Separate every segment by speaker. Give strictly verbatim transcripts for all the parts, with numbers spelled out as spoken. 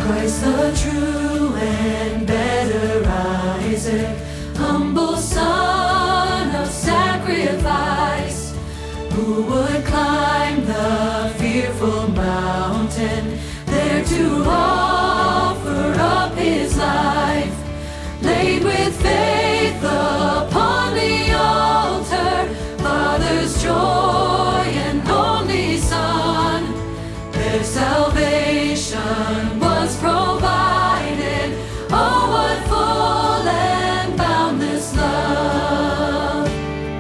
Speaker 1: Christ the true and better Isaac, humble son of sacrifice, who would climb the fearful mountain, there to offer up his life, laid with faith upon the altar, Father's joy and only Son, their salvation was provided. Oh, what full and boundless love!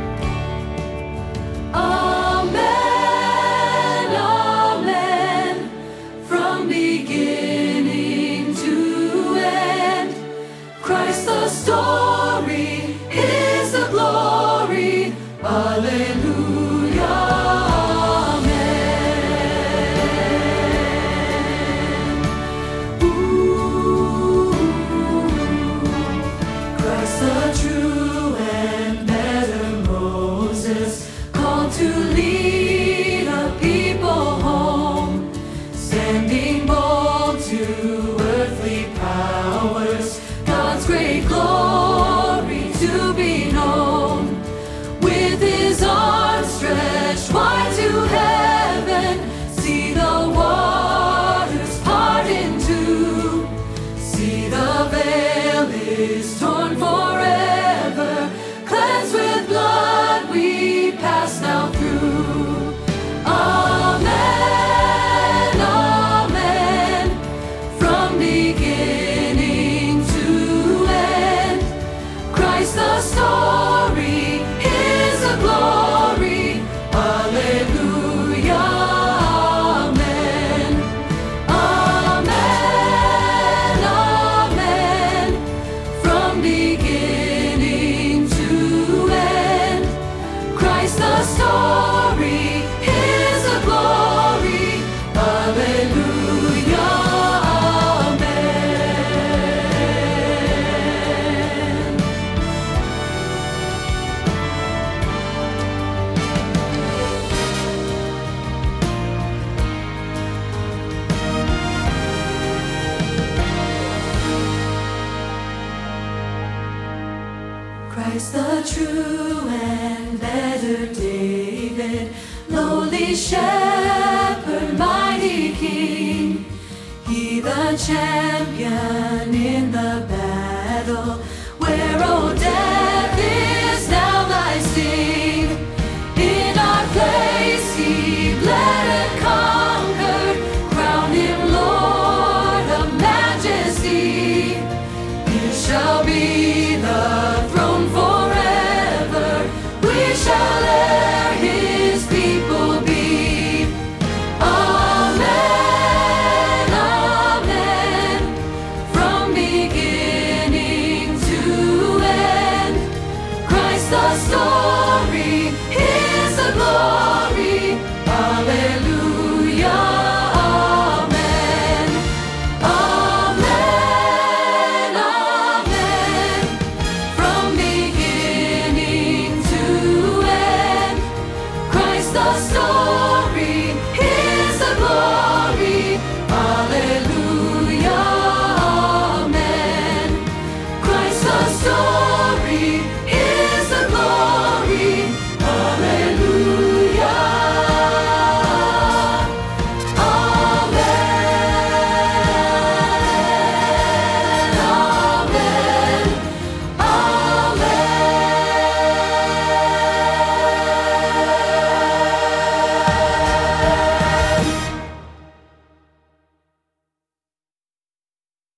Speaker 1: Amen, amen, from beginning to end, Christ the story is the glory. Alleluia. To lead a people home, standing bold to earthly powers, God's great glory to be known. With his arms stretched wide to heaven, see the waters part in two, see the veil is torn forever, cleansed with blood we pass now through. Amen, amen, from beginning to end, Christ the story is a glory. Alleluia, amen, amen, amen, from beginning to end, Christ the story is a glory. Alleluia, amen. Christ the true and better David, lowly shepherd, mighty king, he the champion in the battle,